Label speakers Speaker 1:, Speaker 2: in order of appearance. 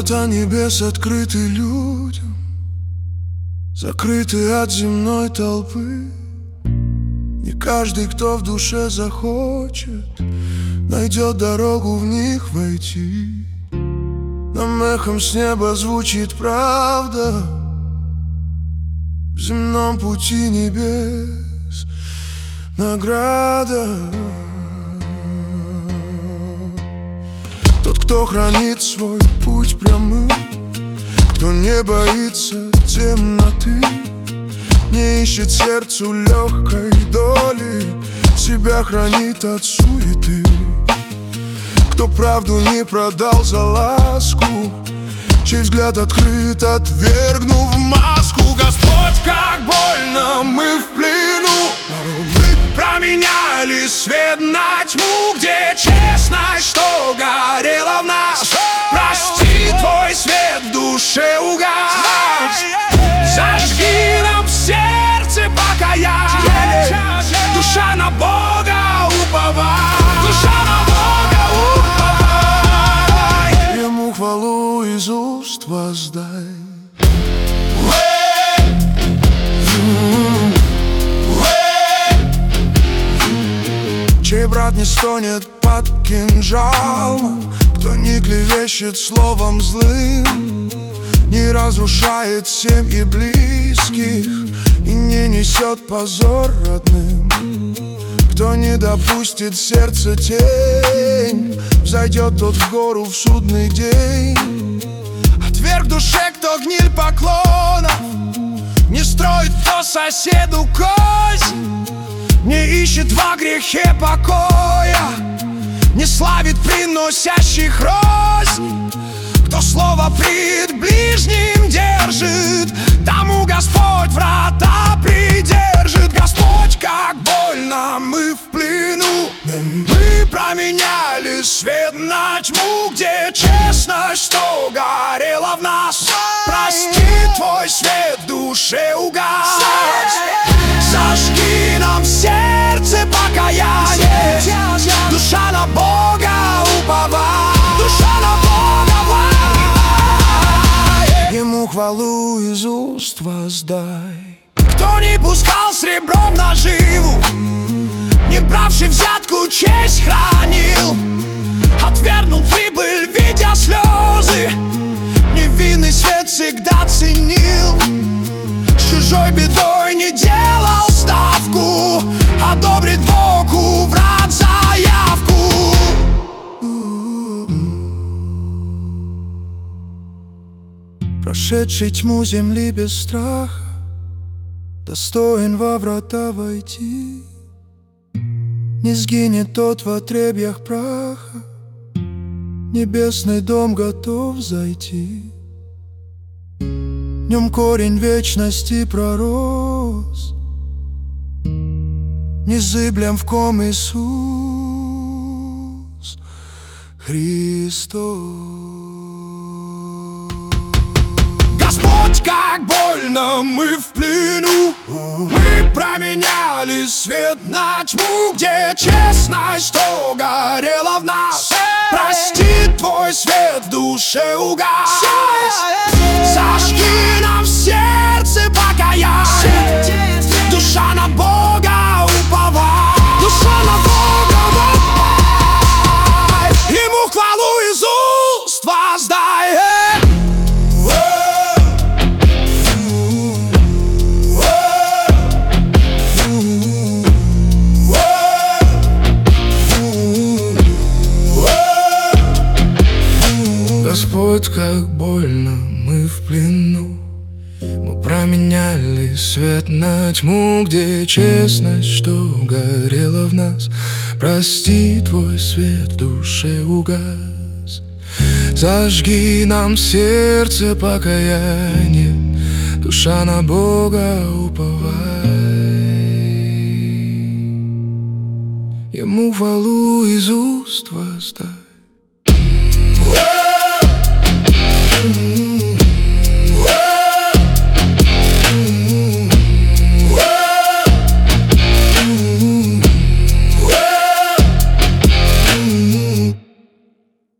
Speaker 1: Врата небес открыты людям, закрыты от земной толпы. Не каждый, кто в душе захочет, найдет дорогу в них войти. Нам эхом с неба звучит правда, в земном пути небес награда. Тот, кто хранит свой путь прямым, кто не боится темноты, не ищет сердцу легкой доли, себя хранит от суеты. Кто правду не продал за ласку, чей взгляд открыт, отвергнув маску. Господь, как больно мы в плену, мы променяли свет на тьму, где честность, что горела в нас, прости, твой свет в душе угас. Зажги нам в сердце покаяние, душа на Бога уповай, душа на Бога уповай. Ему хвалу из уст воздай. Чей брат не стонет под кинжалом, кто не клевещет словом злым, не разрушает семьи близких и не несет позор родным. Кто не допустит сердце тень, взойдет тот в гору в судный день. Отверг душе, кто гниль поклонов, не строит кто соседу кознь, не ищет во грехе покоя, не славит приносящих рознь. Кто слово пред ближним держит, тому Господь врата придержит. Господь, как больно мы в плену, мы променяли свет на тьму, где честность, что горела в нас, прости, твой свет в душе угас. Зажги нам в сердце покаяние, душа на Бога уповай, душа на Бога уповай. Ему хвалу из уст воздай. Кто не пускал с ребром наживу, не бравший взятку честь хранил, отвергнул прибыль, видя слезы, невинный свет всегда ценил. С чужой бедой не делал ставку, одобрит Бог у врат заявку. Прошедший тьму земли без страха, достоин во врата войти. Не сгинет тот в отребьях праха, небесный дом готов зайти. В нем корень вечности пророс, незыблем в ком Иисус Христос. Господь, как больно мы в плену, мы променяли свет на тьму, где честность, что горела в нас, прости, твой свет в душе угас. Зажги нам в сердце покаяние, душа на Бога уповай, душа на Бога уповай. Ему хвалу из уст воздай. Господь, как больно мы в плену, мы променяли свет на тьму, где честность, что горела в нас, прости, твой свет в душе угас. Зажги нам в сердце покаяние, душа на Бога уповай. Ему хвалу из уст воздай.